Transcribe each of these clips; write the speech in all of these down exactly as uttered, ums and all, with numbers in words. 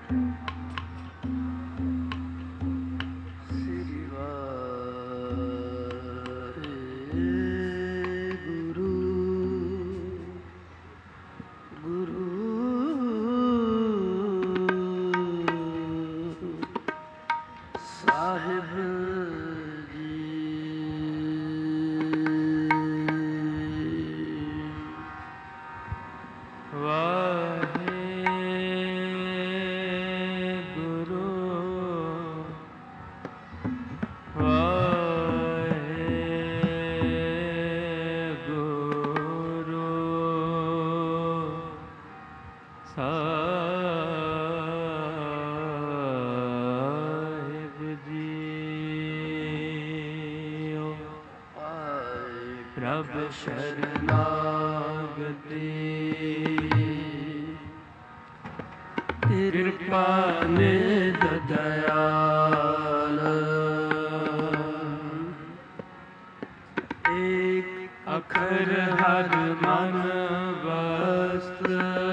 ਪ੍ਰਭ ਸ਼ਰਨਾਗਤੀ ਕਿਰਪਾ ਨਿਧ ਦਇਆਲ ਏਕ ਅਖਰ ਹਰ ਮਨ ਵਸਤ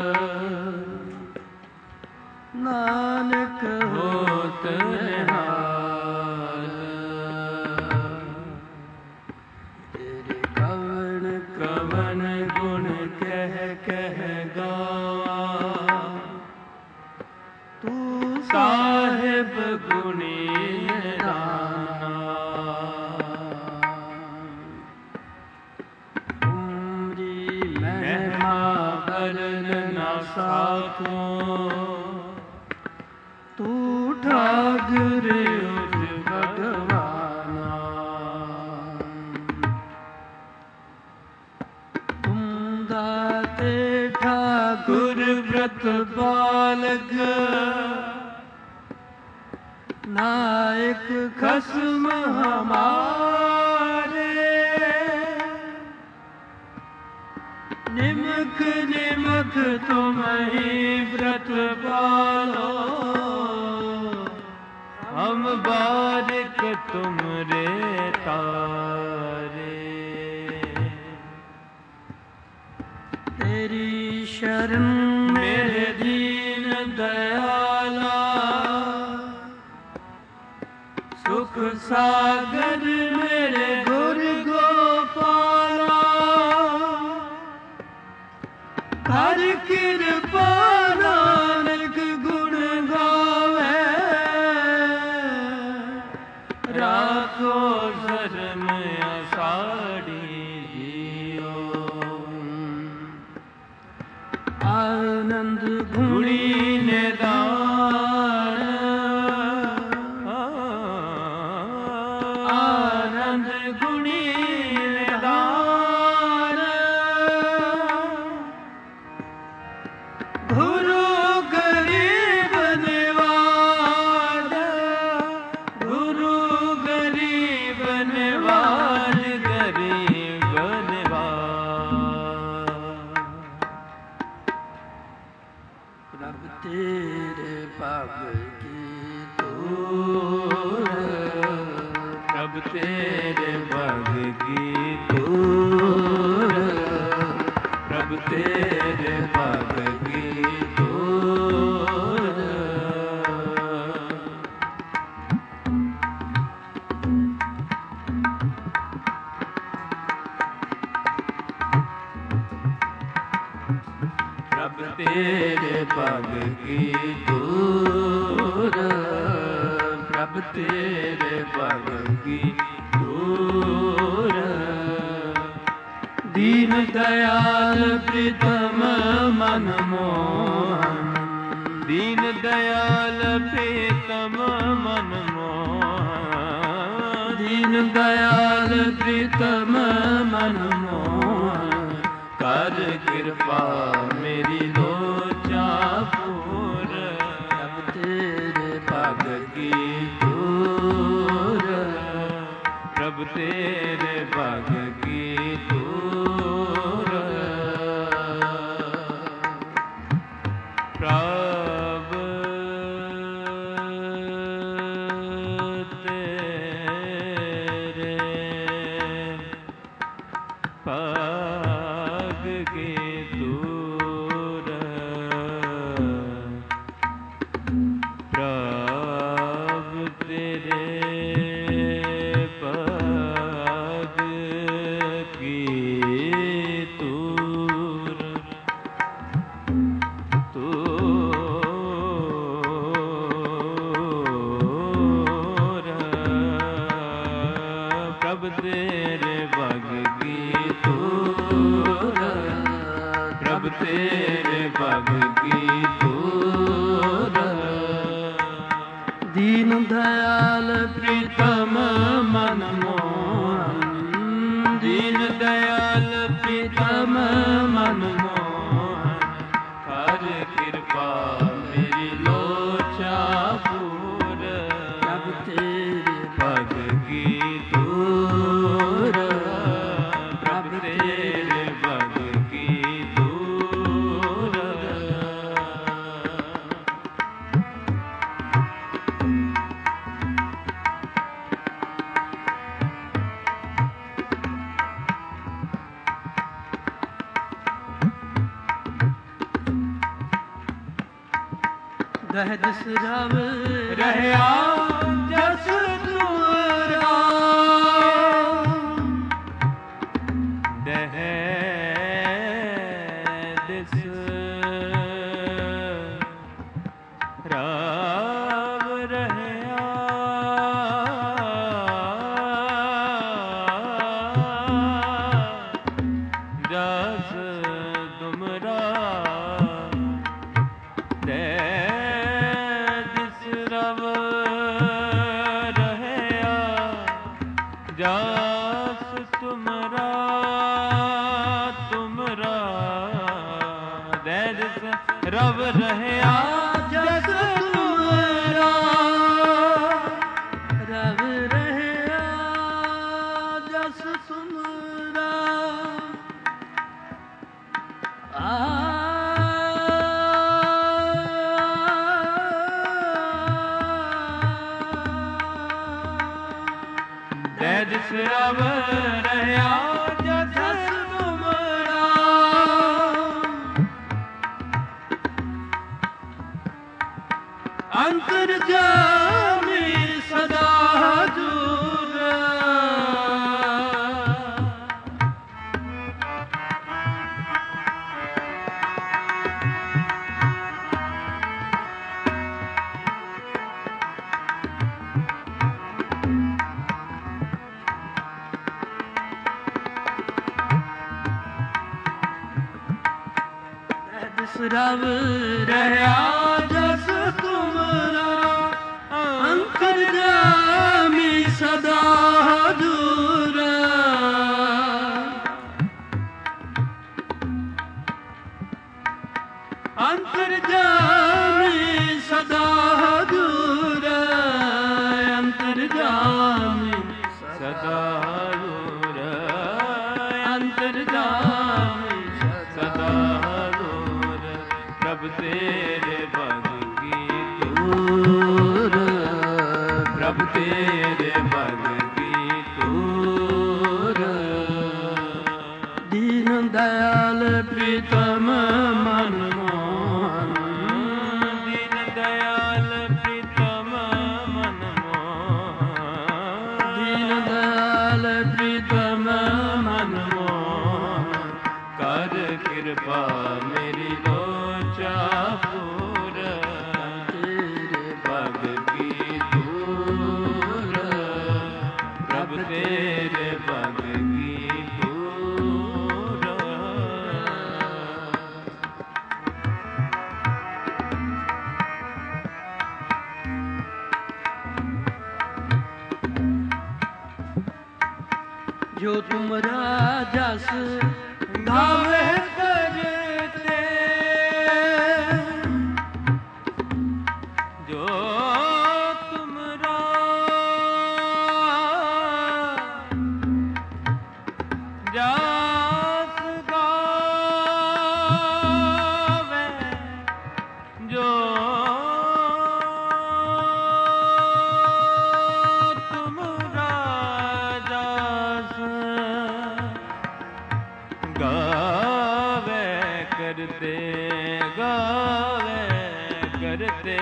ਨਾਨਕ ਹੋਤ ਨਿਹਾਲ ਤੇਰੇ ਕਵਣ ਕਵਣ ਗੁਣ ਕਹਿ ਕਹਿ ਗਾਵਾਂ ਤੂੰ ਸਾਹਿਬ ਗੁਣੀ ਨਿਧਾਨਾ ਉਮਰੀ ਮਹਿਮਾ ਵਰਨ ਨਾ ਸਾਖੋ ਤੂੰ ਠਾਗੁਰ ਉਜ ਭਗਵਾਨਾ ਤੁਮ ਦਾਤੇ ਠਾਕੁਰ ਬ੍ਰਤ ਬਾਲਕ ਨਾਇਕ ਖਸਮ ਹਮਾਰੇ ਨਿਮਕ ਨਿਮਕ ਤੁਮਹੀ ਬ੍ਰਤ ਪਾਲੋ ਹਮ ਬਾਰਿਕ ਤੁਮਰੇ ਤਾਰੇ ਤੇਰੀ ਸ਼ਰਨ ਮੇਰੇ ਦੀਨ ਦਇਆਲਾ ਸੁਖ ਸਾਗਰ ਮੇਰੇ ਗੁਰ ਗੋਪਾਲਾ ਹਰ ਕਿਰਪਾ ਨਾਨਕ ਗੁਣ ਗਾਵੇ ਰਾਖੋ ਸ਼ਰਮ ਅਸਾੜੀ ਜੀਓ ਆਨੰਦ ਗੁਣੀ ਨਿਦਾਨ ਆਨੰਦ ਗੁਣੀ ਨਿਦਾਨ ਗੁਰੂ ਗਰੀਬ ਨਿਵਾਜ ਗੁਰੂ ਗਰੀਬ ਨਿਵਾਜ ਗਰੀਬ ਨਿਵਾਜ ਰੱਬ ਤੇਰੇ ਭਗ ਕੀ ਤੂਰ ਰੱਬ ਤੇਰੇ ਭਗ ਕੀ ਤੂਰ ਰੱਬ ਤੇਰੇ ਭਗ ਕੀ ਤੂਰ ਰੱਬ ਤੇਰੇ ਭਗ ਕੀ ਤੂਰ ਰੱਬ ਤੇਰੇ ਭਗ ਕੀ ਤੂਰ ਦੀਨ ਦਇਆਲ ਪ੍ਰੀਤਮ ਮਨ ਮੋਹਨ ਦੀਨ ਦਇਆਲ ਪ੍ਰੀਤਮ ਮਨ ਮੋਹਨ ਦੀਨ ਦਇਆਲ ਪ੍ਰੀਤਮ ਮਨ ਮੋਹਨ ਕਰ ਕਿਰਪਾ ਮੇਰੀ ਲੋਚਾ ਪੂਰ ਰੱਬ ਤੇਰੇ ਭਗ ਕੀ ਤੂਰ ਰੱਬ ਤੇਰੇ ਭਗ ਕੀ ਤੂਰ ਪ੍ਰਭ ਤੇਰੇ ਭਗ ਕੀ ਤੂਰ ਕੀ ਤੂਰ। ਦੀਨ ਦਇਆਲ ਪ੍ਰੀਤਮ ਮਨ ਮੋਹਨ, ਦੀਨ ਦਇਆਲ ਪ੍ਰੀਤਮ ਮਨ ਮੋਹਨ, ਕਰ ਕਿਰਪਾ ਮੇਰੀ ਲੋਚਾ ਪੂਰ। ਪ੍ਰਭ ਤੇਰੇ ਭਗ ਕੀ ਤੂਰ, ਪ੍ਰਭ ਤੇਰੇ ਭਗ ਕੀ ਤੂਰ। ਦਹਿ ਦਿਸ ਰਵ ਰਹਿਆ ਜਸ ਤੁਮਰਾ, ਦਹਿ ਦਿਸ ਰਵ ਰਹਿਆ ਜਸ ਤੁਮਰਾ, ਜਸ ਤੁਮਰਾ ਤੁਮਰਾ, ਦਹਿ ਦਿਸ ਰਵ ਰਹਿਆ ਜਸ ਤੁਮਰਾ, ਰਵ ਰਹਿਆ ਜਸ ਤੁਮਰਾ। ਆ ਦਹਿ ਦਿਸ ਰਵ ਰਹਿਆ ਜਸ ਤੁਮਰਾ, ਅੰਤਰ ਜਾਮੀ ਸਦਾ ਹਜੂਰ। ਰਵ ਰਹਿਆ ਜਸ ਤੁਮਰਾ, ਅੰਤਰ ਜਾਮੀ ਸਦਾ ਹਜੂਰ। ਅੰਤਰ ਜਾਮੀ ਸਦਾ ਹਜੂਰ, ਅੰਤਰ ਜਾਮੀ ਸਦਾ ਹਜੂਰ, ਅੰਤਰ ਜਾਮੀ ਸਦਾ ਹਜੂਰ। ਪ੍ਰਭ ਤੇਰੇ ਭਗ ਕੀ ਤੂਰ, ਪ੍ਰਭ ਤੇਰੇ ਭਗ ਕੀ ਤੂਰ। ਦੀਨ ਦਇਆਲ ਪ੍ਰੀਤਮ ਮਨ ਮੋਹਨ, ਦੀਨ ਦਇਆਲ ਪ੍ਰੀਤਮ ਮਨ ਮੋਹਨ, ਦੀਨ ਦਇਆਲ ਪ੍ਰੀਤਮ ਮਨ ਮੋਹਨ, ਕਰ ਕਿਰਪਾ ਮੇਰੀ ਲੋਚਾ ਪੂਰ। ਤੇਰੇ ਭਗ ਕੀ ਤੂਰ, ਪ੍ਰਭ ਤੇਰੇ ਭਗ ਕੀ ਤੂਰ। ਜੋ ਤੁਮਰਾ ਜਸ ਗਾਵੇ ਕਰਤੇ, ਜੋ ਤੁਮਰਾ ਜਸ ਗਾਵੇ, ਜੋ ਤੁਮਰਾ ਜਸ ਗਾਵੇ ਕਰਤੇ, ਗਾਵੇ ਕਰਤੇ,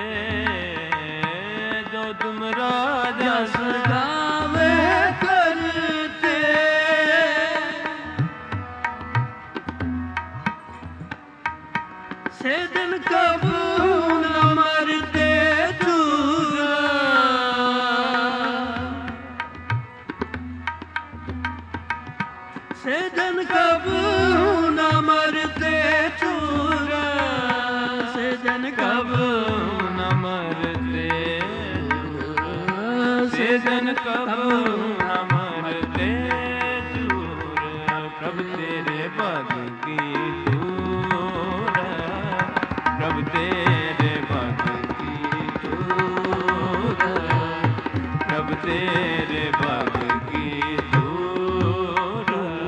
ਜੋ ਤੁਮਰਾ ਜਸ ਜਸ ਗਾਵੇ ਕਰਤੇ। ਸੇ ਦਿਨ ਕਬੂ ਨ ਮਰਤੇ ਚੂਰਾ, ਸੇ ਦਿਨ ਕਬੂ ਨ ਮਰਤੇ ਚੂਰਾ, सेजन कबू न मरते सेजन कबू न मरते चूर प्रभ तेरे पग की चूर प्रभ तेरे पग की चूर प्रभ तेरे पग की चूर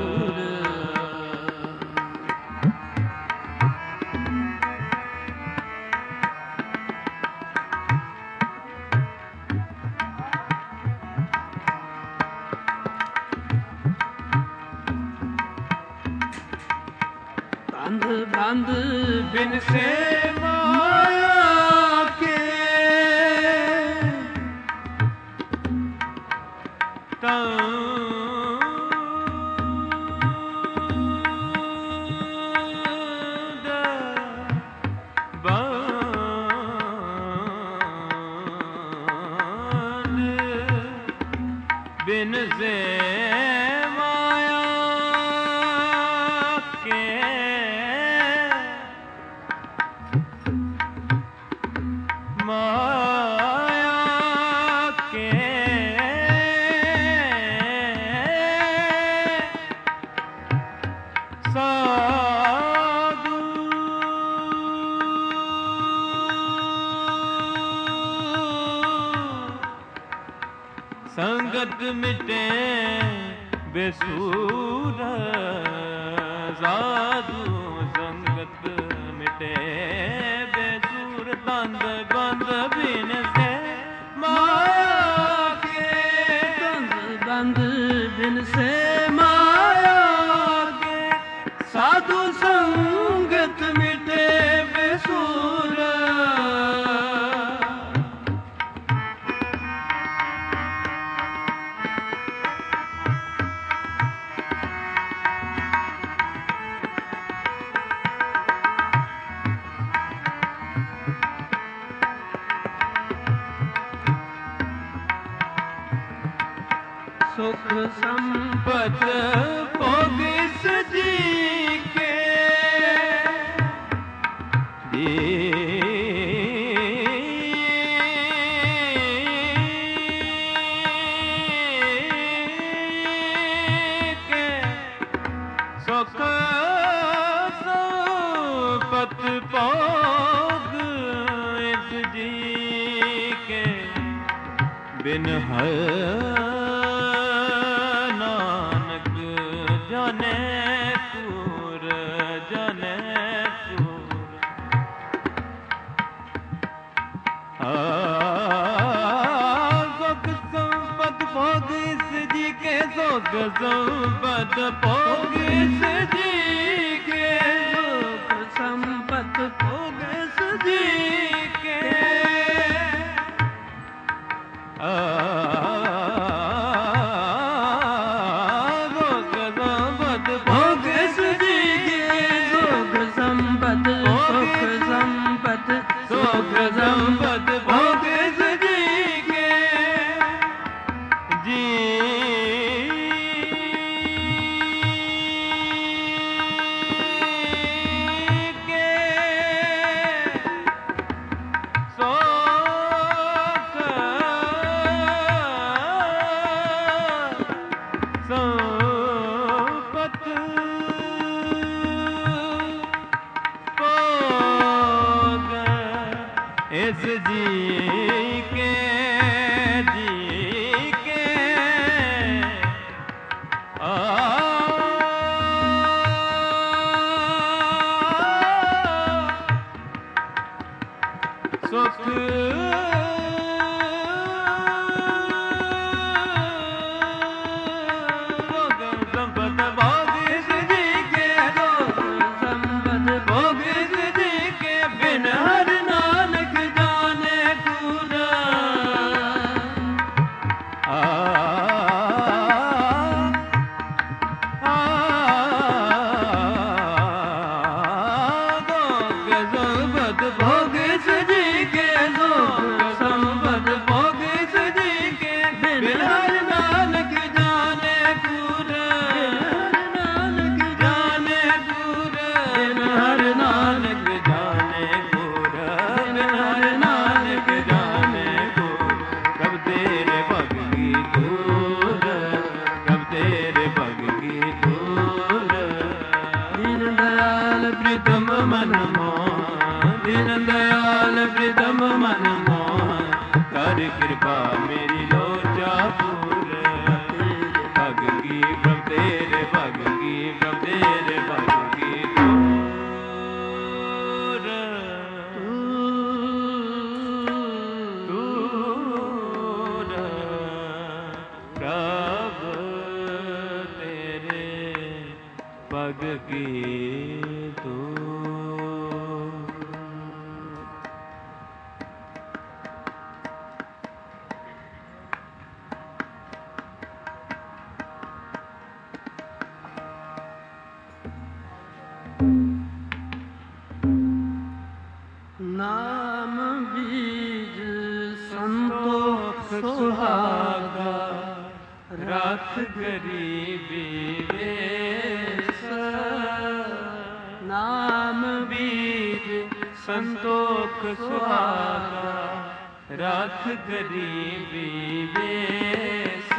बांध बांध बिन से माया के तंद बांध बिन से माया के माया के साधु संगत मिटे बेसूर साधु संगत मिटे बेसूर तंद बंद बिन से माया के बंद बंद बिन से माया के साधु संगत मिटे बेसूर सुख संपत भोग इस जी के जी के सुख संपत भोग इस जी के बिन है नानक जाने पूर जाने पूर आ सुख संपत भोग इस जी के सुख संपत भोग इस जी के सुख संपत भोग इस जी के आ सुख संपत भोग इस जी के सुख संपत सुख संपत सुख संपत भोग इस जी के जी के सुख संपत भोग इस जी के जी के आ सुख भोग संपत भोग इस जी के सुख संपत भोग इस जी के बिन हर नानक जाने पूरा आ आ भोग संपत भोग भोग इस जी के सुख ਲਾਲ ਪ੍ਰੀਤਮ ਮਨ ਮੋਹ, ਕਰ ਕਿਰਪਾ ਮੇਰੀ ਲੋਚਾ ਪੂਰ। ਭਗ ਕੀ ਪ੍ਰਭ ਤੇਰੇ, ਭਗ ਕੀ ਪ੍ਰਭ ਤੇਰੇ, ਭਗ ਕੀ ਤੂਰ। ਤੂਰ ਪ੍ਰਭ ਤੇਰੇ, ਭਗ ਕੀ ਤੂਰ। ਨਾਮ ਬੀਜ ਸੰਤੋਖ ਸੁਹਾਗਾ, ਰਖ ਗਰੀਬੀ ਵੇਸ। ਨਾਮ ਬੀਜ ਸੰਤੋਖ ਸੁਹਾਗਾ, ਰਖ ਗਰੀਬੀ ਵੇਸ।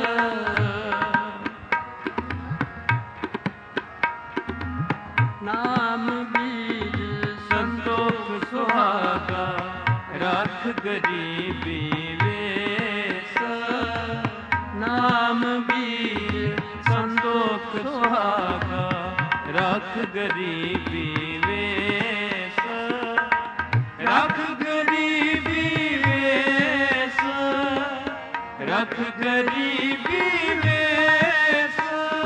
ਨਾਮ ਬੀਜ ਸੰਤੋਖ ਸੁਹਾਗਾ, ਰਖ ਗਰੀਬੀ ਵੇਸ। ਨਾਮ ਬੀਜ ਸੰਤੋਖ ਸੁਹਾਗਾ, ਰਖ ਗਰੀਬੀ ਵੇਸ। ਰਖ ਗਰੀਬੀ ਵੇਸ, ਰਖ ਗਰੀਬੀ ਵੇਸ।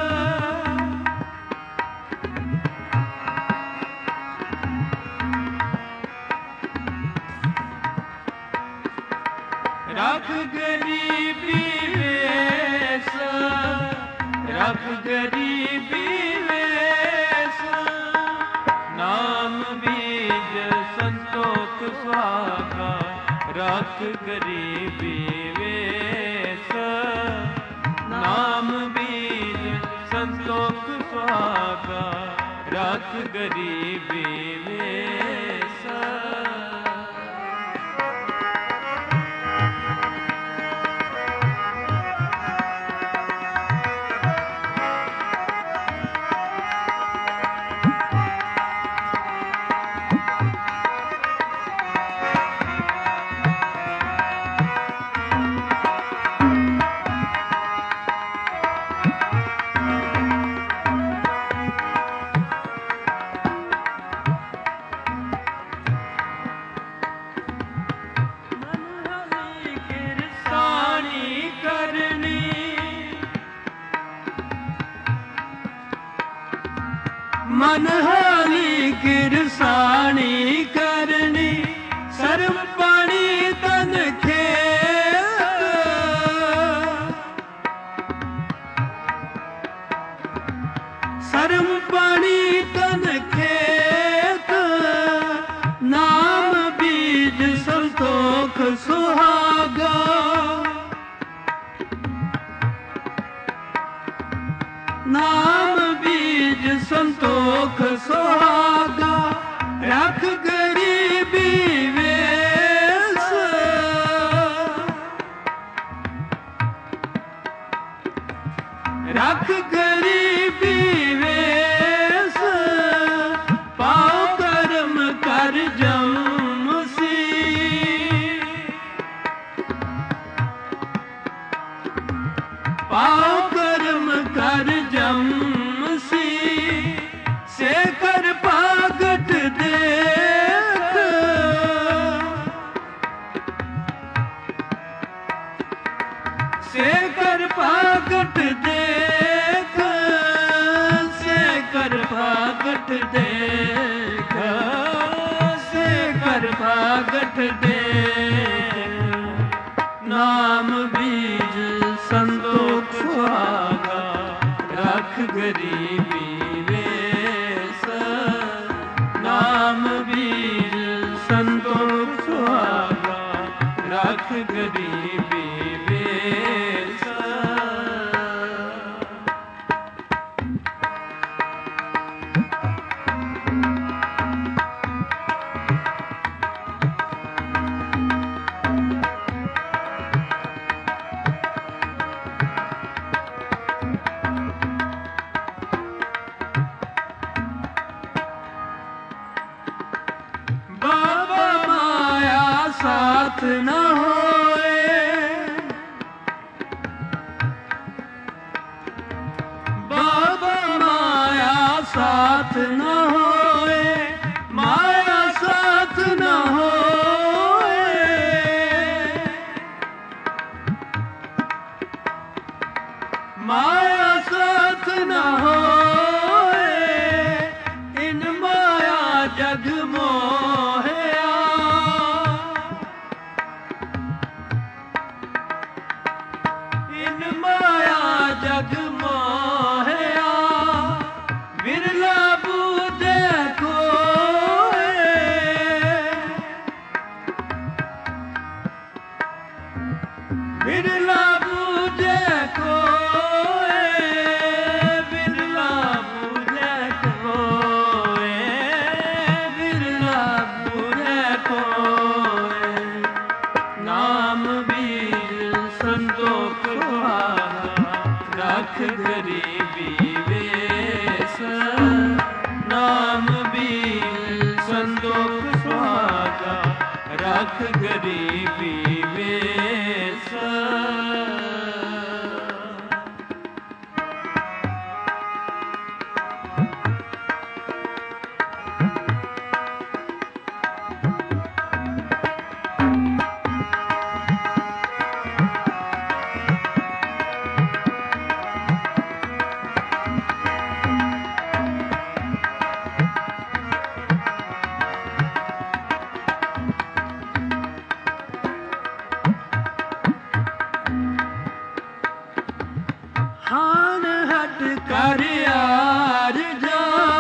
ਰਖ ਗਰੀਬੀ ਵੇਸ, ਰਖ ਗਰੀਬੀ ਵੇਸ। ਨਾਮ ਬੀਜ ਸੰਤੋਖ ਸੁਹਾਗਾ, ਰਖ ਗਰੀਬੀ ਵੇਸ। ਨਾਮ ਬੀਜ ਸੰਤੋਖ ਸੁਹਾਗਾ, ਰਖ ਗਰੀਬੀ ਵੇਸ। ਮਨ ਹਾਲੀ ਕਿਰਸਾਣੀ ਕਰਨੀ, ਸਰਮ ਪਾਣੀ ਤਨ ਖੇਤ। ਸਰਮ ਪਾਣੀ ਤਨ ਖੇਤ, ਨਾਮ ਬੀਜ ਸੰਤੋਖ ਸੁਹਾਗਾ। ਨਾਮ ਬੀਜ ਸੰਤੋਖ ਸੁਹਾਗਾ, ਰਖ ਗਰੀਬੀ ਵੇਸ। ਰਖ ਗਰੀਬੀ ਵੇਸ, ਪਾਉ ਕਰਮ ਕਰ ਜਮ ਸੀ। ਪਾਉ ਕਰਮ ਕਰ ਜਮ ਸੀ, ਸੇ ਕਰ ਪਾਗਟ ਦੇਖ। ਸੇ ਕਰ ਪਾਗਟ ਦੇਖ, ਸੇ ਕਰ ਪਾਗਟ ਦੇਖ, ਸੇ ਕਰ ਪਾਗਟ ਦੇਖ। ਨਾਮ ਬੀਜ ਸੰਤੋਖ ਸੁਹਾਗਾ, ਰਖ ਗਰੀਬੀ ਵੇਸ। ਨਾਮ ਬੀਜ ਸੰਤੋਖ ਸੁਹਾਗਾ, ਰਖ ਗਰੀਬੀ ਵੇਸ। ਬਾਬਾ ਸਾਥ ਨਾ ਹੋਏ, ਬਾਬਾ ਮਾਇਆ ਸਾਥ ਨਾ ਹੋਏ, ਮਾਇਆ ਸਾਥ ਨਾ ਹੋਏ, ਮਾਇਆ ਸਾਥ ਨਾ ਹੋਏ, ਇਨ ਮਾਇਆ ਜਗ ਮੋਹਿਆ, ਇਨ ਮਾਇਆ ਜਗ ਮੋਹਿਆ, ਵਿਰਲਾ ਬੂਝੈ ਕੋਇ, ਵਿਰਲਾ ਬੂਝੈ ਕੋਇ, ਵਿਰਲਾ ਬੂਝੈ ਕੋਇ, ਵਿਰਲਾ ਬੂਝੈ ਕੋਇ, ਨਾਮ ਬੀਜ ਸੰਤੋਖ ਸੁਹਾਗਾ, ਰਖ ਗਰੀਬੀ ਵੇਸ, ਨਾਮ ਬੀਜ ਸੰਤੋਖ ਸੁਹਾਗਾ, ਰਖ ਗਰੀਬੀ ਵੇਸ। ਹਾਨ ਹਟ ਕਰ ਆਰ ਜਾ,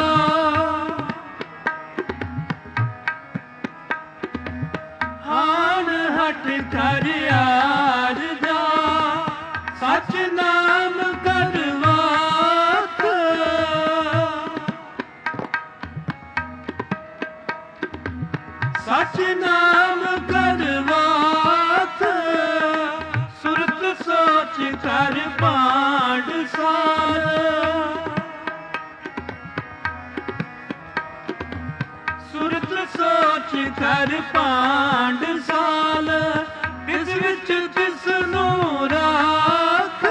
ਹਾਨ ਹਟ ਕਰ ਆਰ ਜਾ, ਸਚ ਨਾਮ ਕਰਵਾਤ, ਸਚ ਨਾਮ ਕਰਵਾਤ, ਸੁਰਤ ਸੋਚ ਕਰ ਪਾਂਡ ਸਾਰ, ਸੁਰਤ ਸੋਚ ਕਰ ਪਾਂਡ ਸਾਲ, ਤਿਸ ਵਿੱਚ ਤਿਸ ਨੂੰ ਰਾਖ,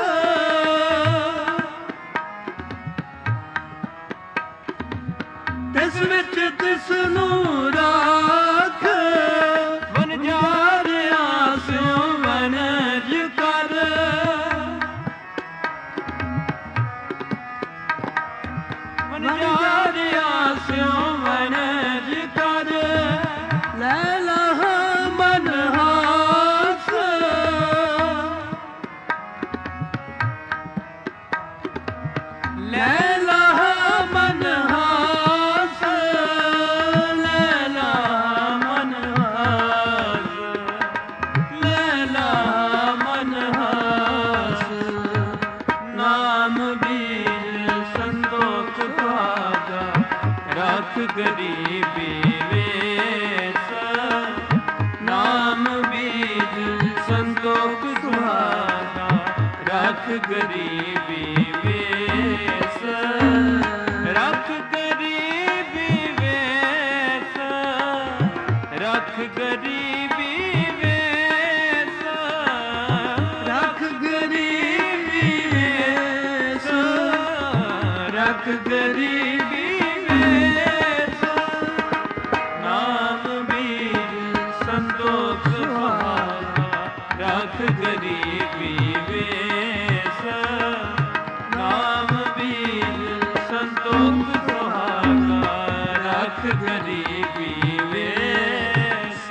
ਤਿਸ ਵਿੱਚ ਤਿਸ ਨੂੰ ਰਾਖ, ਵਣਜਾਰਿਆਂ ਸਿਉ ਵਣਜ ਕਰ, ਵਣਜਾਰਿਆਂ ਸਿਉ ਵਣਜ ਕਰ, ਲੈ ਲਹ ਮਨ ਹਾਸ, ਲੈ ਲਹ ਮਨ ਹਾਸ, ਲੈ ਲਹ ਮਨ ਹਾਸ, ਲੈ ਲਹ ਮਨ ਹਾਸ, ਨਾਮ ਬੀਜ ਸੰਤੋਖ ਸੁਹਾਗਾ, ਰਖ ਗਰੀਬੀ ਵੇਸ, ਨਾਮ ਬੀਜ ਸੰਤੋਖ ਸੁਹਾਗਾ, ਰਖ ਗਰੀਬੀ ਵੇਸ, ਰਖ ਗਰੀਬੀ ਵੇਸ, ਰਖ ਗਰੀਬੀ ਵੇਸ, ਰਖ ਗਰੀਬੀ ਵੇਸ, ਰਖ ਗਰੀਬੀ ਵੇਸ, ਨਾਮ ਬੀਜ ਸੰਤੋਖ ਸੁਹਾਗਾ, ਰਖ ਗਰੀਬੀ ਵੇਸ, ਨਾਮ ਬੀਜ ਸੰਤੋਖ ਸੁਹਾਗਾ, ਰਖ ਗਰੀਬੀ ਵੇਸ।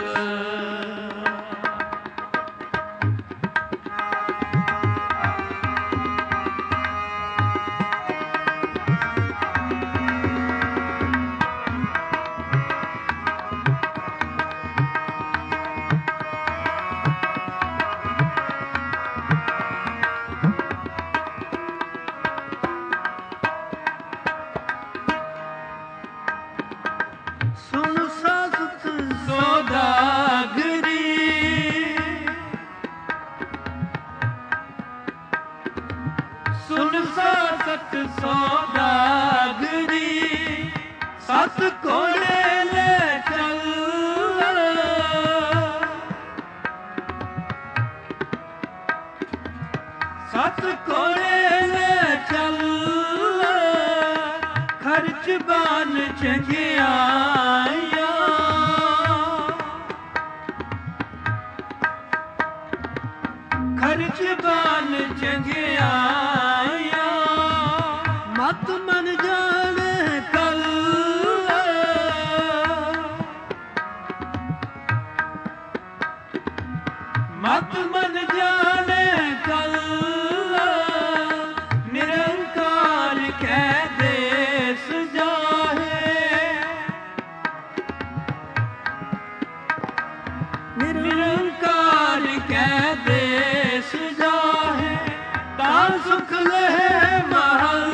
ਚੰਗਿਆਈਆਂ, ਖਰਚ ਬਾਨ ਚੰਗਿਆਈਆਂ, ਮਤ ਮਨ ਜਾਣੇ ਕਲ, ਮਤ ਮਨ ਜਾਣੇ ਕਲ, ਨਿਰੰਕਾਰ ਕਹਿ ਦੇਸ ਜਾਹੇ, ਨਿਰੰਕਾਰ ਕਹਿ ਦੇਸ ਜਾਹੇ, ਤਾਂ ਸੁਖ ਲਹਿ ਮਹਲ,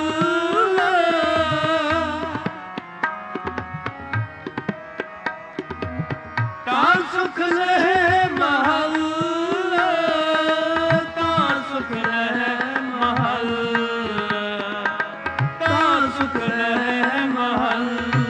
ਤਾਂ ਸੁਖ ਲਹਿ ਮਹਲ, ਤਾਂ ਸੁਖ ਲਹਿ ਮਹਲ, ਤਾਂ ਸੁਖ ਲਹਿ ਮਹਲ,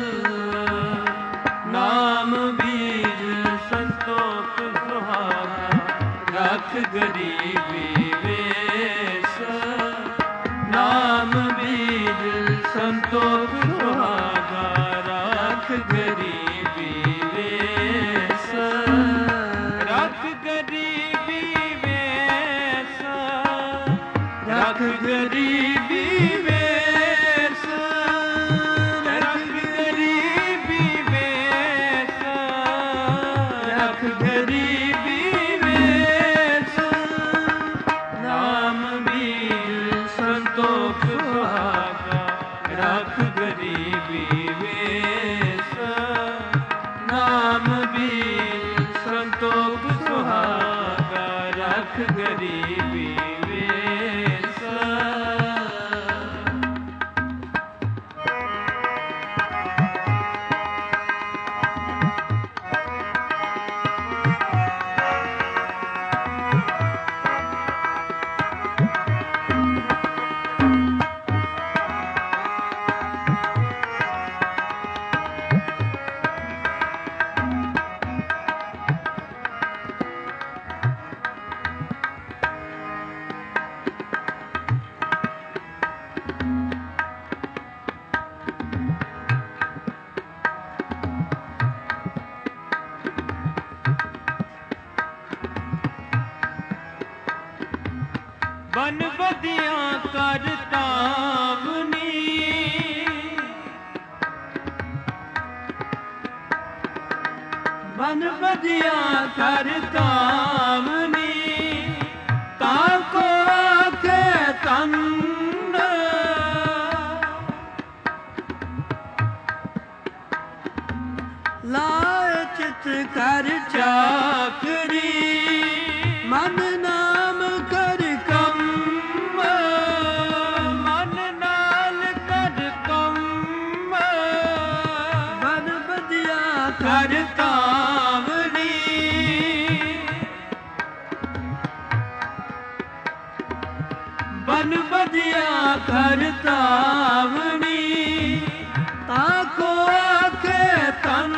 ਨਾਮ ਬੀਜ ਸੰਤੋਖ ਸੁਹਾਗਾ, ਰੱਖ ਗਰੀਬੀ ਵੇਸ, ਨਾਮ ਬੀਜ ਸੰਤੋਖ ਸੁਹਾਗਾ, ਰੱਖ ਗਰੀਬੀ ਵੇਸ, ਰੱਖ ਗਰੀਬੀ ਵੇਸ, ਰੱਖ ਗਰੀਬੀ ਵੇਸ, ਰੱਖ ਗਰੀਬੀ ਵੇਸ, ਰੱਖ ਗਰੀਬੀ ਵੇਸ, ਨਾਮ ਬੀਜ ਸੰਤੋਖ ਸੁਹਾਗਾ, ਰੱਖ ਗਰੀਬੀ ਵੇਸ, ਨਾਮ ਬੀਜ ਸੰਤੋਖ ਸੁਹਾਗਾ, ਰੱਖ ਗਰੀਬੀ ਵੇਸ। ਬਨ ਬਦੀਆਂ ਕਰ ਤਾਵਨੀ, ਬਨ ਬਦੀਆਂ ਕਰ ਤਾਵਨੀ, ਤਾਂ ਕੋ ਆਖੇ ਤਨ, ਲਾਇ ਚਿਤ ਕਰ ਚਾਕਰੀ, ਮਨ ਨਾਮ ਕਰ ਕੰਮ, ਮਨ ਨਾਲ ਕਰ ਕੰਮ, ਬਨ ਬਦੀਆਂ ਕਰ ਤਾਵਨੀ, ਬਨ ਬਦੀਆਂ ਕਰ ਤਾਵਨੀ, ਤਾਂ ਕੋ ਆਖੇ ਤਨ,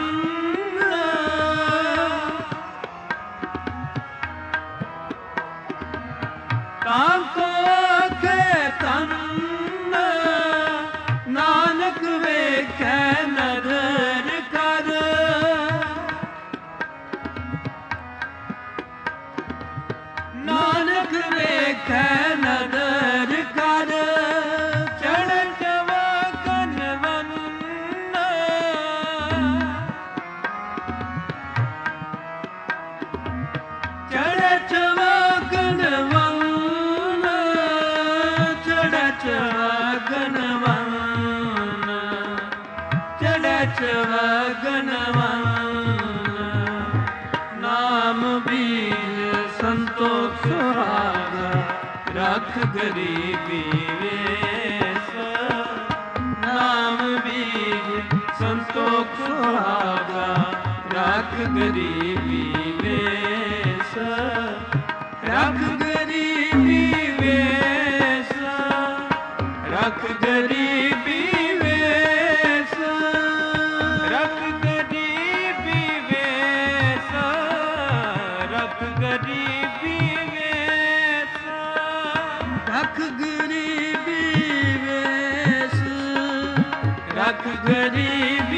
ਤਾਂ ਕੋ ਆਖੇ ਤਨ, ਨਾਨਕ ਵੇਖੈ ਨਦਰ ਕਰ, ਨਾਨਕ ਵੇਖੈ ਨਦਰ ਕਰ, ਚੜ੍ਹਤ ਵਗਨ ਵੰਨ, ਚੜ੍ਹਤ ਵਗਨ ਵੰਨ, ਚੜ੍ਹਤ ਵਗਨ ਵੰਨ, ਚੜ੍ਹਤ ਵਗਨ ਵੰਨ, ਨਾਮ ਬੀਜ ਸੰਤੋਖ ਸੁਹਾਗਾ, ਰੱਖ ਗਰੀਬੀ ਵੇਸ, ਨਾਮ ਬੀਜ ਸੰਤੋਖ ਸੁਹਾਗਾ, ਰੱਖ ਗਰੀਬੀ ਵੇਸ, ਰੱਖ ਗਰੀਬੀ ਵੇਸ, ਰੱਖ ਗਰੀਬੀ ਵੇਸ, ਰੱਖ ਗਰੀਬੀ ਵੇਸ, ਰੱਖ ਗਰੀਬੀ ਵੇਸ, ਰੱਖ ਗਰੀਬੀ ਵੇਸ, ਰੱਖ ਗਰੀਬੀ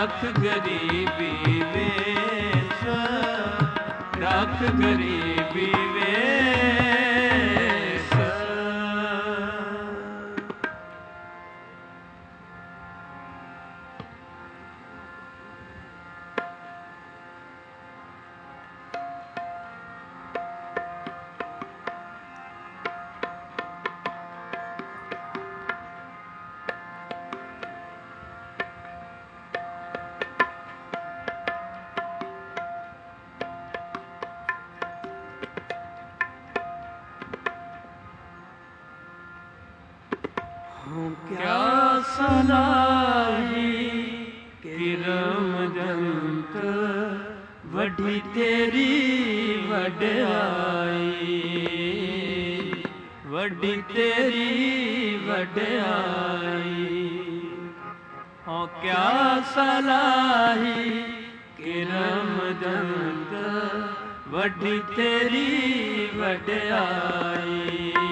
रख गरीबी वेश, रख गरीबी वेश। क्या सलाही किरम जंत वड्डी तेरी वड्याई, वड्डी तेरी वड्याई। हाँ क्या सलाही किरम जंत वड्डी तेरी वड्याई,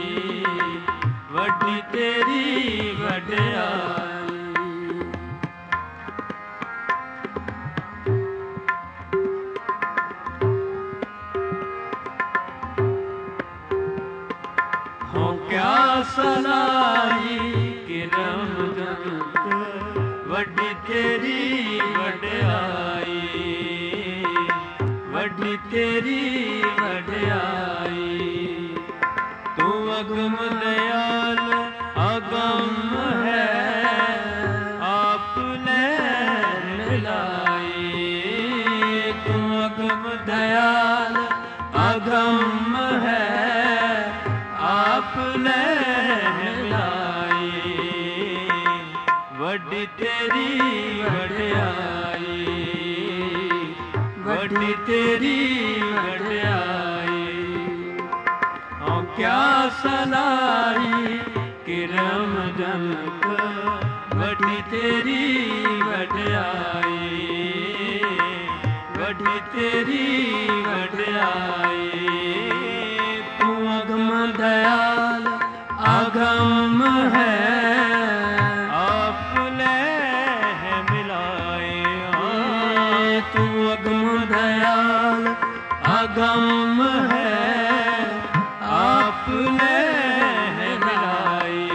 वड्डी तेरी वड्याई। हो क्या सलाही किरम जंत वड्डी तेरी वड्याई, वड्डी तेरी वड्याई। तू अगम दयाल अगम है, आपने मिलाई। तू अगम दयाल अगम है, आपने मिलाई। वड्डी तेरी वड्याई, वड्डी तेरी वड्याई। क्या सलाही किरम जंत वड्डी तेरी वड्याई, वड्डी तेरी वड्याई। तू अगम दयाल अगम है, आपने मिलाए। तू अगम दयाल अगम है, आपने मिलाई।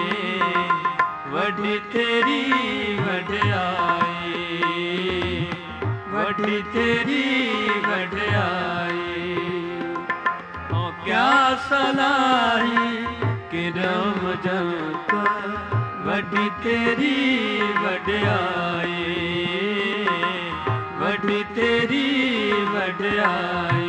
वड्डी तेरी वड्याई, वड्डी तेरी वड्याई। हाँ क्या सलाही किरम जंत वड्डी तेरी वड्याई, वड्डी तेरी वड्याई।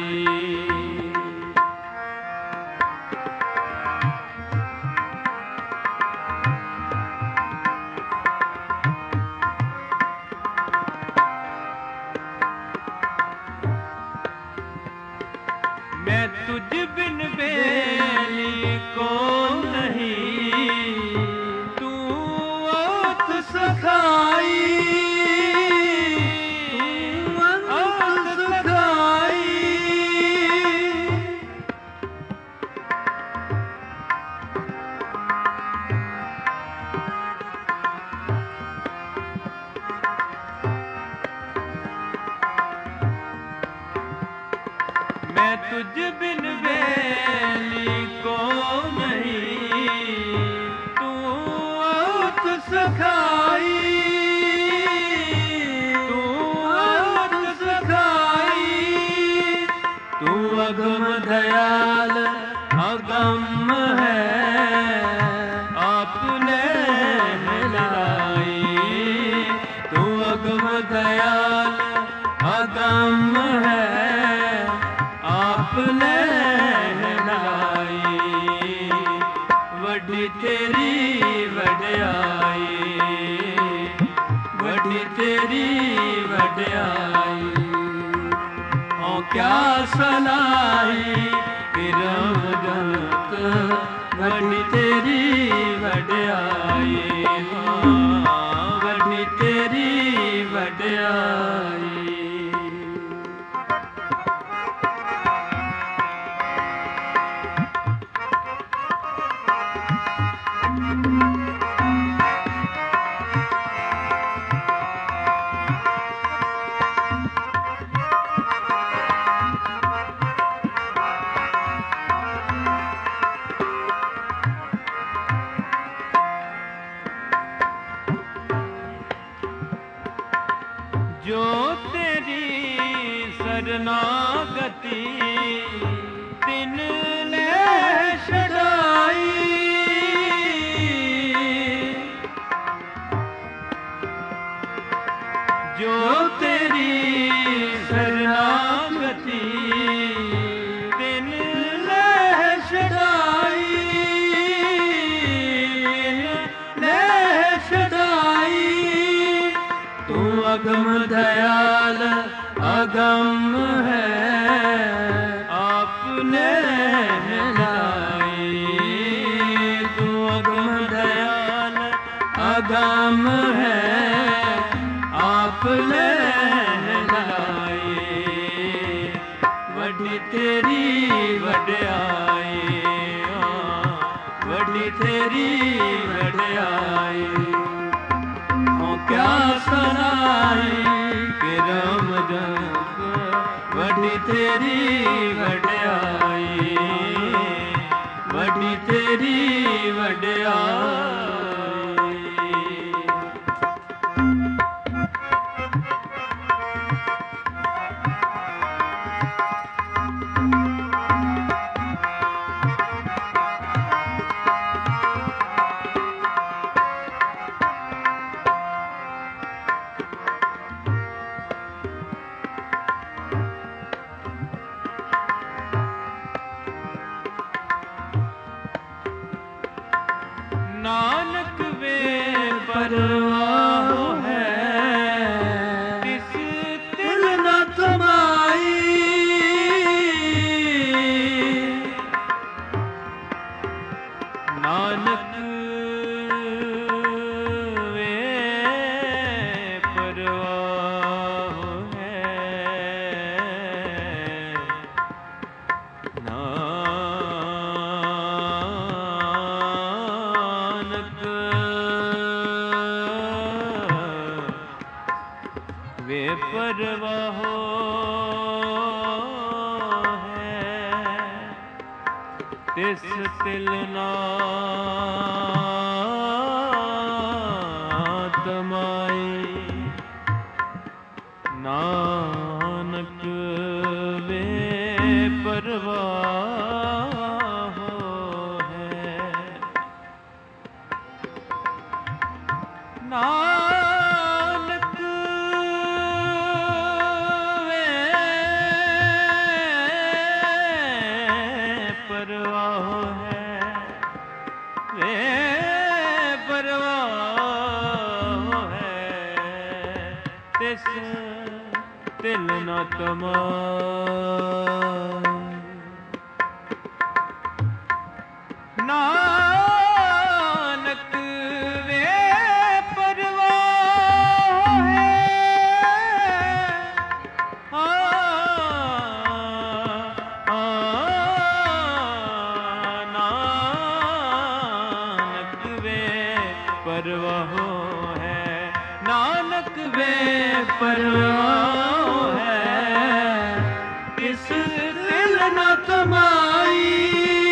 मैं तुझ बिन बेली को नहीं, तू ओत सखाई, ओत सखाई। मैं तुझ बिन बेली को नहीं, तू ओत सखाई, तू ओत सखाई। तू अगम दयाल अगम है, आपने मिलाई। तू अगम दयाल अगम है, आपने मिलाई। वड्डी तेरी वड्याई, वड्डी तेरी वड्याई। ओ क्या सलाही किरम जंत वड्डी तेरी वड्याई, वड्डी तेरी वड्याई। ਜੋ ਤੇਰੀ ਸਰਨਾਗਤੀ ਤਿਨ ਲੈ ਛਡਾਈ, ਜੋ ਤੇਰੀ ਸਰਨਾਗਤੀ ਤਿਨ ਲੈ ਛਡਾਈ, ਲੈ ਛਡਾਈ। ਤੂੰ ਅਗਮ ਦਇਆਲ ਅਗਮ ਹੈ, ਆਪਨੇ ਲਾਈ। ਤੂੰ ਅਗਮ ਦਇਆਲ ਅਗਮ ਹੈ, ਆਪ ਲੈ ਲਾਈ। ਵੱਡੀ ਤੇਰੀ ਵਡਿਆਈ, ਵੱਡੀ ਤੇਰੀ ਵਡਿਆਈ। ਹੋ ਕਿਆ ਸੁਣਾਈ ਕਿ ਰਾਮ ਜਪ, ਵੱਡੀ ਤੇਰੀ ਵਡਿਆਈ, ਵੱਡੀ ਤੇਰੀ ਵਡਿਆਈ। ਨਾਨਕ ਵੇ ਪਰਵਾਹ ਹੈ, ਤਿਸ ਤਿਲ ਨ ਤਮਾਈ। ਨਾਨਕ ਵੇ ਪਰਵਾਹ ਹੈ, ਵੇ ਪਰਵਾਹੋ ਹੈ, ਤਿਸ ਤਿਲ ਨਾ ਤਮਾਈ। ਨਾਨਕ ਵੇ ਪਰਵਾਹੋ ਹੈ, ਨਾਨਕ ਤਿਲ ਨ ਤਮਾਈ। ਨਾਨਕ ਵੇ ਪਰਵਾਹ ਹੈ, ਆ ਨਾਨਕ ਵੇ ਪਰਵਾਹ ਹੈ, ਨਾਨਕ ਵੇ ਪਰਵਾਹ ਹੈ, ਤਿਸ ਤਿਲ ਨ ਤਮਾਈ।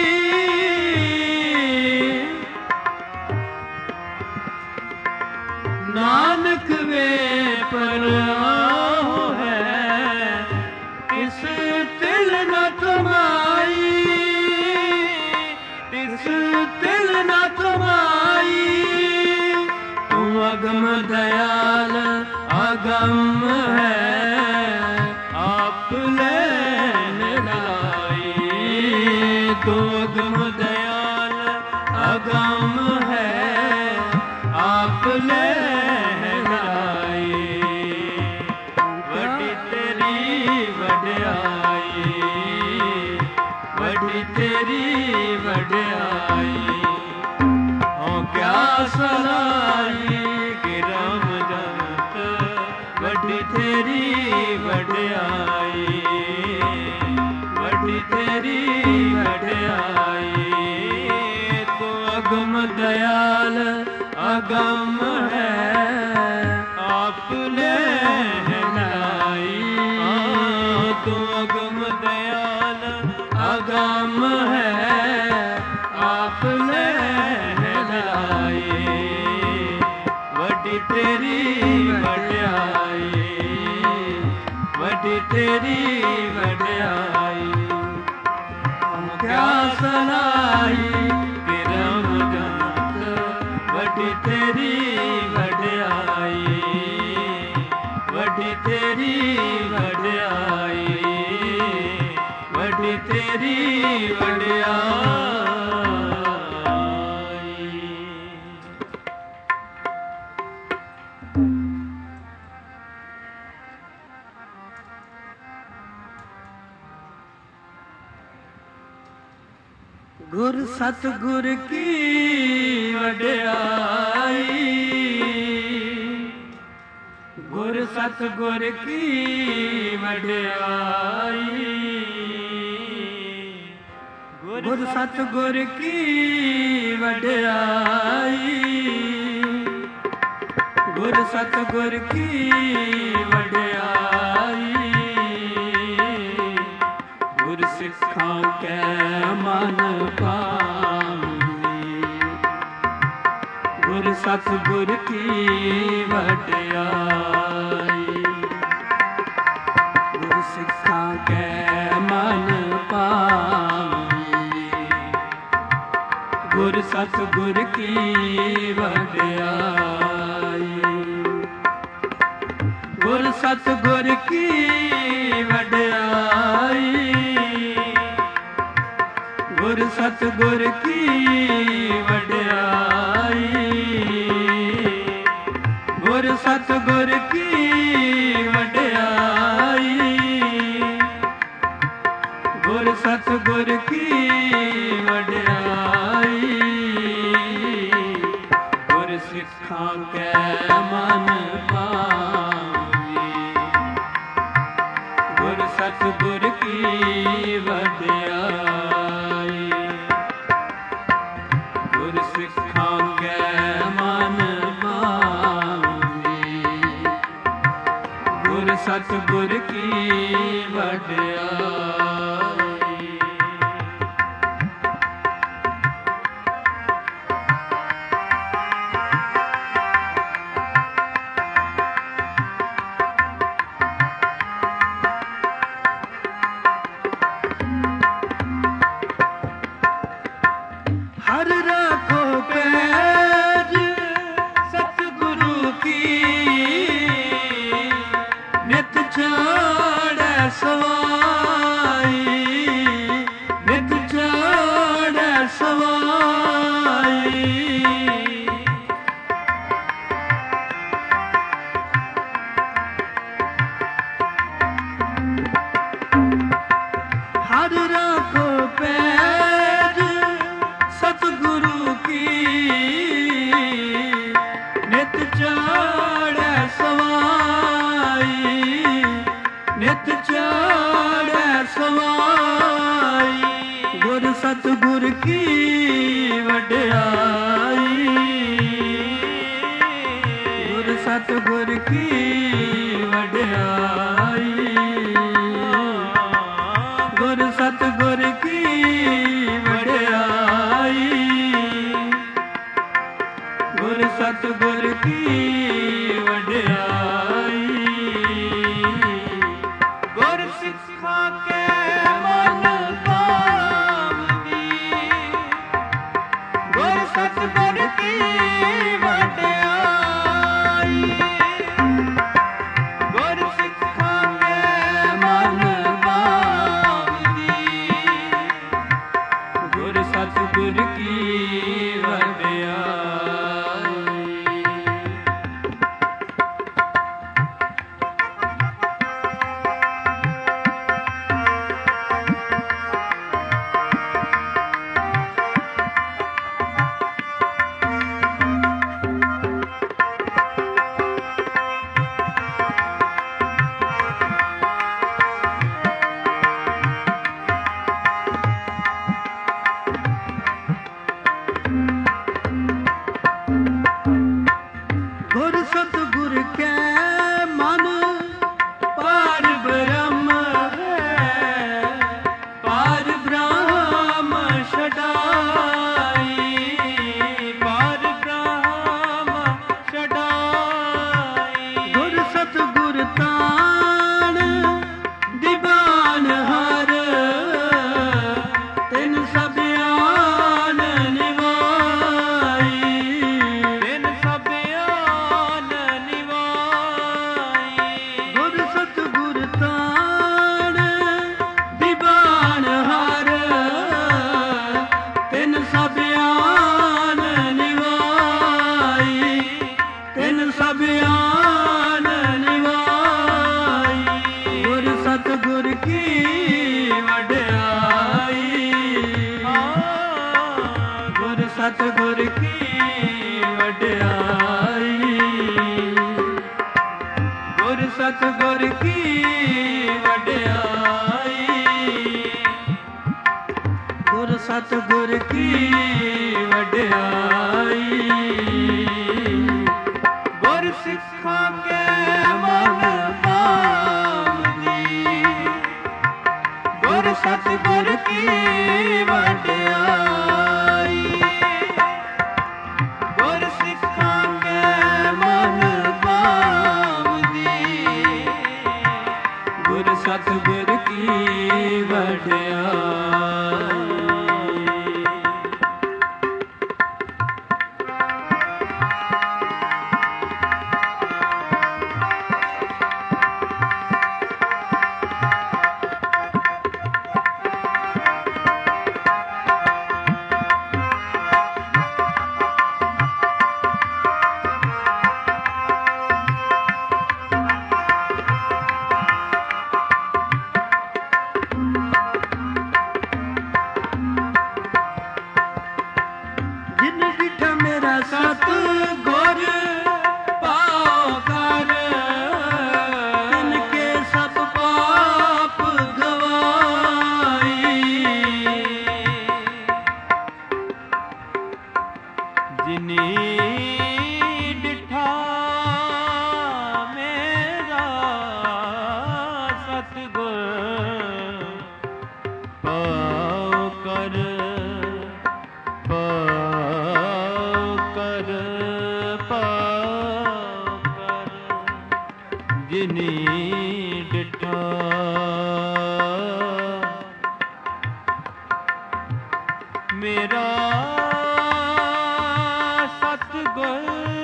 ਨਾਨਕ ਵੇ ਪਰਵਾਹ ਹੈ, ਤਿਸ ਤਿਲ ਨ ਤਮਾਈ, ਤਿਸ ਤਿਲ ਨ ਤਮਾਈ। ਤੂੰ ਅਗਮ ਦਇਆਲ ਅਗਮ ਹੈ, ਆਪ ਲੈਣ ਲਾਈ। ਤੂੰ ਅਗਮ ਦਇਆਲ ਅਗਮ ਹੈ, ਆਪ ਲੈਣ ਲਾਈ। ਵੱਡੀ ਤੇਰੀ ਵਡਿਆਈ, ਵੱਡੀ ਤੇਰੀ ਵਡਿਆਈ। ਹੋ ਕਿਆ ਸੁਣਾਈ ਕਿ ਰਾਮ ਜਪ, ਵੱਡੀ ਤੇਰੀ ਵਡਿਆਈ, ਵੱਡੀ ਤੇਰੀ ਵਡਿਆਈ। ਤੂੰ ਅਗਮ ਦਇਆਲ ਅਗਮ ਹੈ, ਆਪ ਲੈਣ ਲਾਈ। ਤੂੰ ਅਗਮ ਦਇਆਲ ਅਗਮ ਹੈ, ਆਪ ਲੈਣ ਲਾਈ। ਵੱਡੀ ਤੇਰੀ ਵਡਿਆਈ, ਵੱਡੀ ਤੇਰੀ ਵਡਿਆਈ। ਕਿਆ ਸਲਾਈ ਕਿਰਮ ਜੰਤ ਵੱਡੀ ਤੇਰੀ ਵਡਿਆਈ। ਵੱਡੀ ਤੇਰੀ ਵਡਿਆਈ। ਵੱਡੀ ਤੇਰੀ ਵਡਿਆਈ। ਗੁਰ ਸਤਿਗੁਰ ਕੀ ਵਡਿਆਈ। ਗੁਰ ਸਤਿਗੁਰ ਕੀ ਵਡਿਆਈ। ਗੁਰ ਸਤਿਗੁਰ ਕੀ ਵਡਿਆਈ। ਗੁਰ ਸਤਿਗੁਰ ਕੀ ਵਡਿਆਈ। ਗੁਰ ਸਿੱਖਾਂ ਕੈ ਮਨ ਭਾਵਨੀ। ਗੁਰ ਸਤਿਗੁਰ ਕੀ ਵਡਿਆਈ। ਗੁਰ ਸਿੱਖਾਂ ਕੈ ਮਨ ਭਾਵਨੀ। ਗੁਰ ਸਤਿਗੁਰ ਕੀ ਵਡਿਆਈ। ਗੁਰ ਸਤਿਗੁਰ ਕੀ ਵਡਿਆਈ। ਗੁਰ ਸਤਿਗੁਰ ਕੀ ਵਡਿਆਈ। ਗੁਰ ਸਤਿਗੁਰ ਕੀ ਵਡਿਆਈ। ਗੁਰ ਸਤਿਗੁਰ ਕੀ ਵਡਿਆਈ। ਗੁਰ ਸਿੱਖਾਂ ਕੈ ਮਨ ਭਾਵਨੀ। ਗੁਰ ਸਤਿਗੁਰ ਕੀ ਵਡਿਆਈ। ਗੁਰ ਸਿੱਖਾਂ ਕੈ ਮਨ ਭਾਵਨੀ। ਗੁਰ ਸਤਿਗੁਰ ਕੀ ਵਡਿਆਈ। ਹਰ ਰਾਖੋ ਪੈਜ ਸਤਿਗੁਰੂ ਕੀ। ਨਿਤ ਛਾੜੈ ਸਵਾਈ। ਨਿਤ ਛਾੜੈ ਸਵਾਈ। ਹਰ ਰਾਖੋ ਪੈਜ ਸਤਿਗੁਰੂ ਕੀ। ਨਿਤ ਚਾੜੈ ਸਵਾਈ। ਨਿਤ ਚਾੜੈ ਸਵਾਈ। ਗੁਰ ਸਤਿਗੁਰ ਕੀ ਵਡਿਆਈ। ਗੁਰ ਸਤਿਗੁਰ ਕੀ ਵਡਿਆਈ। ਗੁਰ ਸਤਿਗੁਰ ਕੀ ਵਡਿਆਈ। ਗੁਰ ਸਤਿਗੁਰ ਕੀ ਵਡਿਆਈ। ਗੁਰ ਸਿੱਖਾਂ ਕੈ ਮਨ ਭਾਵਨੀ। ਗੁਰ ਸਤਿਗੁਰ ਕੀ ਵਡਿਆਈ। ਗੁਰ ਸਿੱਖਾਂ ਕੈ ਮਨ ਭਾਵਨੀ। ਗੁਰ ਸਤਿਗੁਰ ਕੀ ਵਡਿਆਈ। ਸਤਿਗੁਰ ਕੀ ਵਡਿਆਈ, ਗੁਰ ਸਤਿਗੁਰ ਕੀ ਵਡਿਆਈ। ਗੁਰ ਸਿੱਖਾਂ ਕੇ ਮਨ ਭਾਵਦੀ, ਗੁਰ ਸਤਿਗੁਰ ਕੀ ਵਡਿਆਈ। ਗੁਰ ਸਿੱਖਾਂ ਕੇ ਮਨ ਭਾਵਦੀ, ਗੁਰ ਸਤਿਗੁਰ ਕੀ ਵਡਿਆਈ। ਸਤਿਗੁਰ ਪਾਉ ਕਰ, ਤਿਨਕੇ ਸਭ ਪਾਪ ਗਵਾਈ। ਜਿਨੀ ਡਿਠਾ ਮੇਰਾ ਸਤਿਗੁਰ ਪਾਉ ਕਰ, ਜਿਨੀ ਡਿਠਾ ਮੇਰਾ ਸਤਿਗੁਰ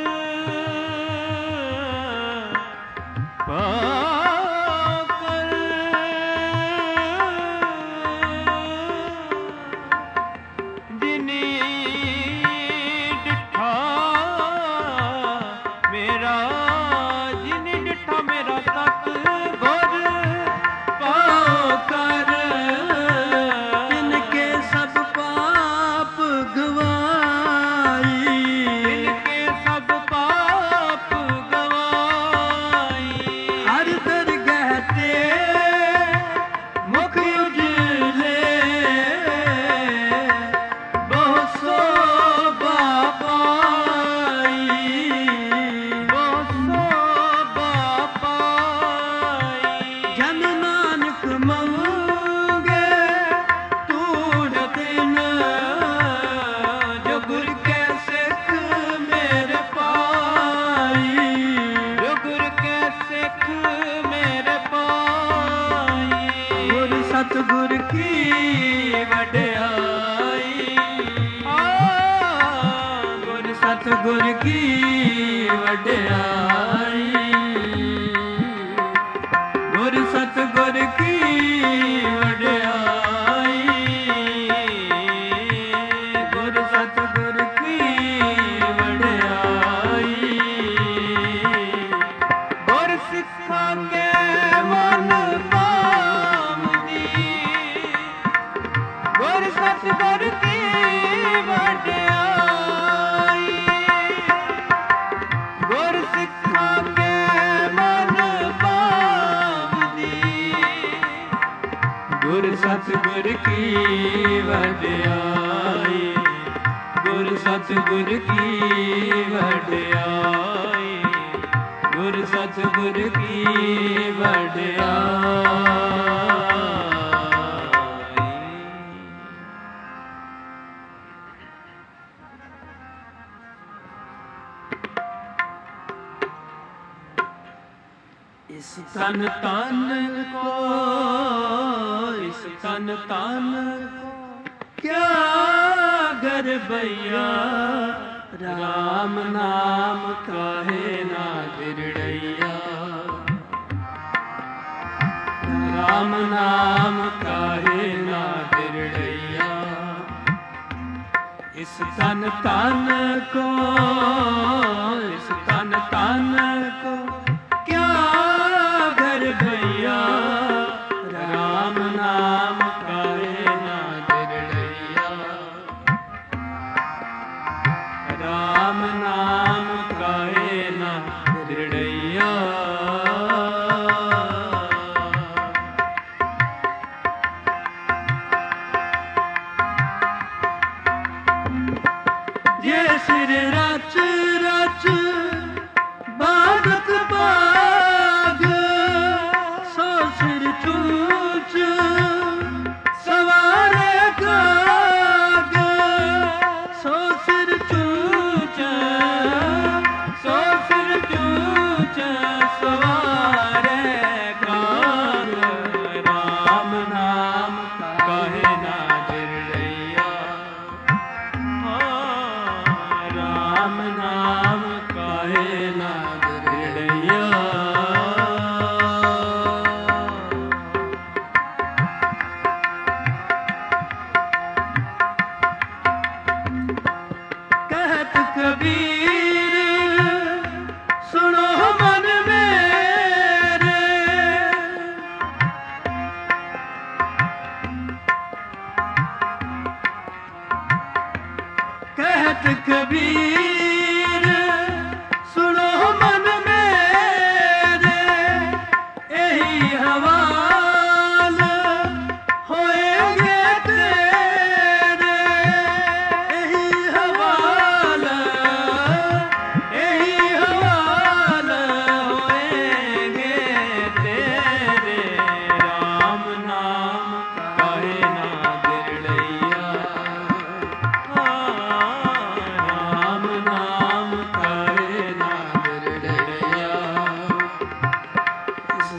ਪਾਉ ਕਰ, ਜਿਨੀ ਡਿਠਾ ਮੇਰਾ ਮੇਰਾ ਸਤਿਗੁਰ ਪਾਉ ਕਰ, ਤਿਨਕੇ ਸਭ ਪਾਪ ਗਵਾਈ। ਤਿਨਕੇ ਸਭ ਪਾਪ ਗਵਾਈ। ਹਰ ਦਰਗਾਹ ਤੇ ਮੁਖ ਉਜਲੇ, ਬਹੁ ਸੋਭਾ ਪਾਈ। ਬਹੁ ਸੋਭਾ ਪਾਈ। ਜਨ ਨਾਨਕ ਮੰਗੇ ਤੂੜ ਦਿਨ, ਜੋ ਗੁਰ ਕੈ ਸਿੱਖ ਮੇਰੇ ਪਾਈ, ਜੋ ਗੁਰ ਕੈ ਸਿੱਖ ਮੇਰੇ ਪਾਈ। ਗੁਰ ਸਤਿਗੁਰ ਕੀ ਵਡਿਆਈ, ਆ ਗੁਰ ਸਤਿਗੁਰ ਕੀ ਵਡਿਆਈ। ਗੁਰ ਸਤਿਗੁਰ ਕੀ ਵਡਿਆਈ, ਗੁਰ ਸਤਿਗੁਰ ਕੀ ਵਡਿਆਈ। ਗੁਰ ਸਿੱਖਾਂ ਕੇ ਮਨ ਭਾਵਦੀ, ਗੁਰ ਸਤਿਗੁਰ ਕੀ ਵਡਿਆਈ। ਗੁਰ ਸਿੱਖਾਂ ਕੇ ਮਨ ਭਾਵਦੀ, ਗੁਰ ਸਤਿਗੁਰ ਕੀ ਵਡਿਆਈ। ਗੁਰ ਸਤਿਗੁਰ ਕੀ ਵਡਿਆਈ, ਗੁਰ ਸਤਿਗੁਰ ਕੀ ਵਡਿਆਈ। ਇਸ ਤਨ ਤਨ ਕੋ, ਇਸ ਤਨ ਤਨ ਕੋ ਕਿਆ ਗਰਬਈਆ, ਰਾਮ ਨਾਮ ਕਾਹੇ ਨਾ ਦਿਰੜਈਆ। ਰਾਮ ਨਾਮ ਕਾਹੇ ਨਾ ਦਿਰੜਈਆ। ਇਸ ਤਨ ਤਨ ਕੋ, ਇਸ ਤਨ ਤਨ ਕੋ ਕਿਆ ਗਰਬਈਆ, ਰਾਮ ਨਾਮ ਕਾਹੇ ਨਾ ਦਿਰੜਈਆ। ਰਾਮ ਨਾਮ ਕਾਹੇ ਨਾ ਦਿਰੜਈਆ।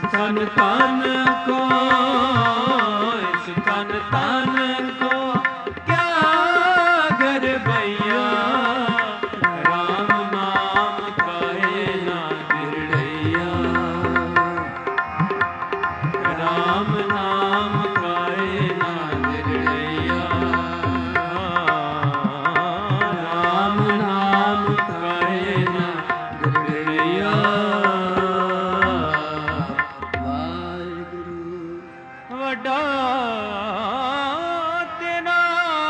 तन तन को, इस तन तन को क्या गर भैया, राम नाम कहे ना गिरड़ैया, राम नाम कहे ना गिरड़ैया, राम नाम कहे ना गिरड़ैया। वड्डा तेरा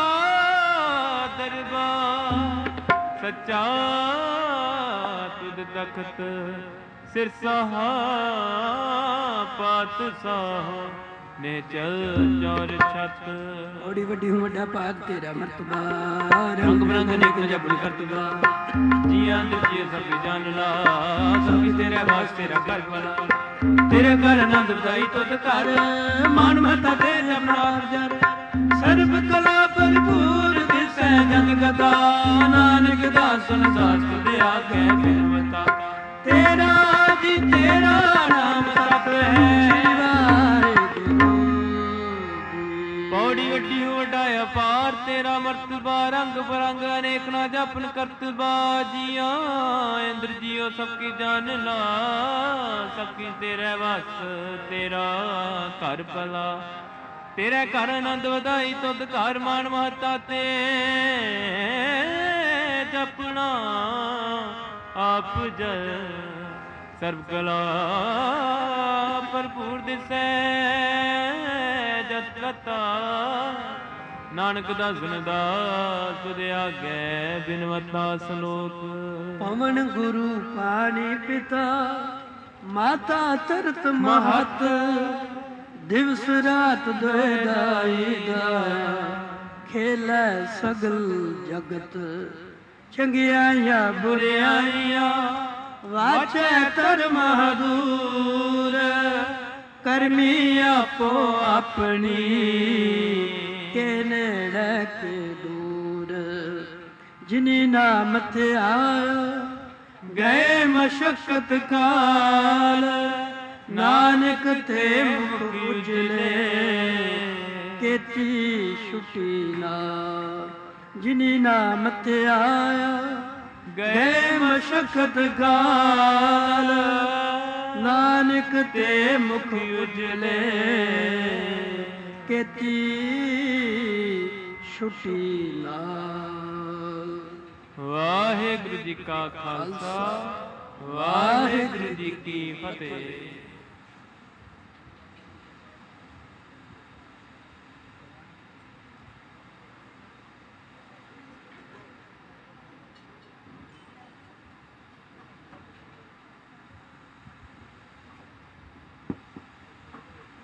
दरबार सच्चा तुद तखत, सिर सहा पात साहो ने चल चौर छत। ਔੜੀ ਵੱਡੀ ਹੂੰ ਵੱਡਾ ਭਾਗ ਤੇਰਾ ਮਰਤਬਾ, रंग बिरंग अनेक जपन करतबा, जिया जी सब जान ला, सभी तेरे वास तेरा कर भला, तेरे घर आनंद बधाई तुद घर, मान महता तेरे अपनार जर, सर्व कला भरपूर दिसै जग गदा, नानक दासन सास तुद आगे बिनवता, तेरा जी तेरा नाम सप है। बड़ी वड्डी हो वड्डा अपार तेरा मर्तबा, रंग बरंग अनेक ना जपन करतबा, जिया इंद्र जियो सबकी जान ला, सबकी तेरे वस तेरा घर भला, तेरे घर आनंद वधाई तुद घर, मान महता ते जपना आप जल, सर्व कला भरपूर दिसै जत लता, नानक दासन दास तुद आगे बिनवता सलोक। ਪਵਨ ਗੁਰੂ ਪਾਣੀ ਪਿਤਾ, ਮਾਤਾ ਤਰਤ ਮਹਤ, ਦਿਵਸ ਰਾਤ ਦੋਇ ਦਾਈ ਦਾਇਆ, ਖੇਲੈ ਸਗਲ ਜਗਤ, ਚੰਗਿਆਈਆਂ ਬੁਰਿਆਈਆਂ, ਵਾਚੈ ਧਰਮ ਹਦੂਰ, ਕਰਮੀ ਆਪੋ ਆਪਣੀ, ਕੇ ਨੇੜੇ ਕੇ ਦੂਰ, ਜਿਨੀ ਨਾਮ ਤੇ ਆਇਆ, गए मशक्कत काल, नानक ते मुख उजले, केती छुटी ना, जिनी नाम ते आया, गए मशक्कत काल, नानक ते मुख उजले, केती छुटी नाल। वाहिगुरु जी का खालसा, वाहिगुरु जी की फतेह।